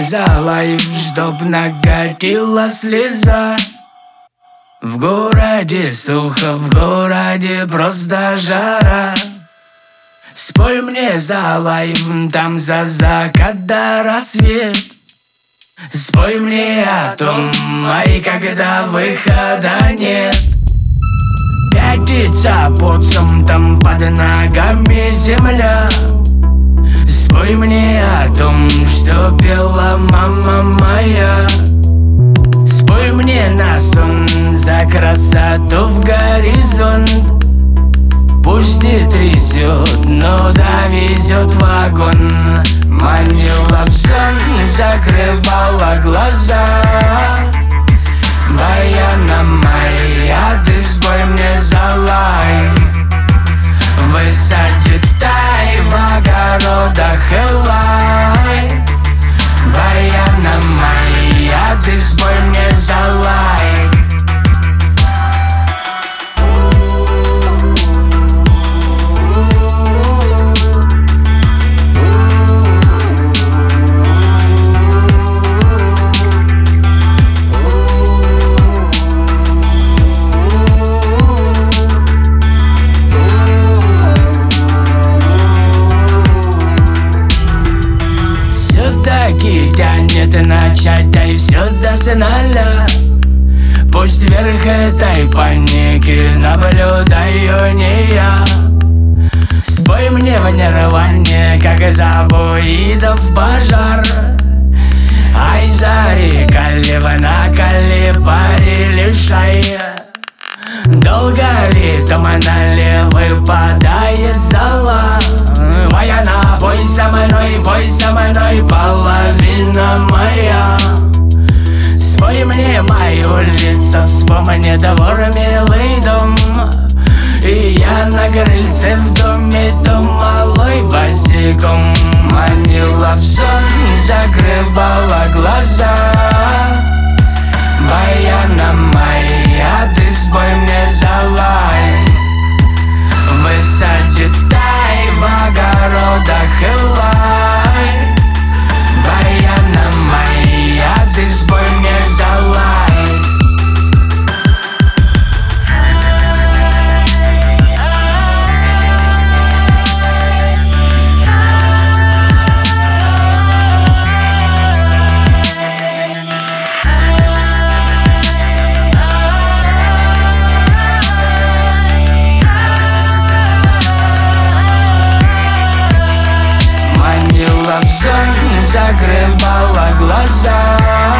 за лайф, чтоб накатила слеза. В городе сухо, в городе просто жара. Спой мне за лайф, там за закат до рассвет. Спой мне о том, ай, когда выхода нет. Пятится потцем, там под ногами земля. Спой мне о том, что пела мама моя. Спой мне на сон за красоту в горизонт. Пусть не трясет, но довезет вагон. Манила в сон, закрывала глаза. Баяна моя, ты спой мне за лайф. Высадит тай в огородах Элай. Баяна моя, ты спой мне за лайф. Все-таки тянет начать, ай, все до сналя. Пусть вверх этой паники наблюдаю не я. Спой мне в нирване, как забоидов пожар. Ай, зари, каливана, калибари, лишай. Долго ли туманали выпадает зола? Баяна, пой со мной, половина моя. Спой мне мою лицо, вспомни двор, милый дом. И я на крыльце в доме, дом малой босиком. Манила в сон, закрывала глаза. Баяна моя, ты спой мне за лайф. Высадит в тай в огородах Элай. Баяна моя, ты спой мне за лайф. В сон, закрывала глаза.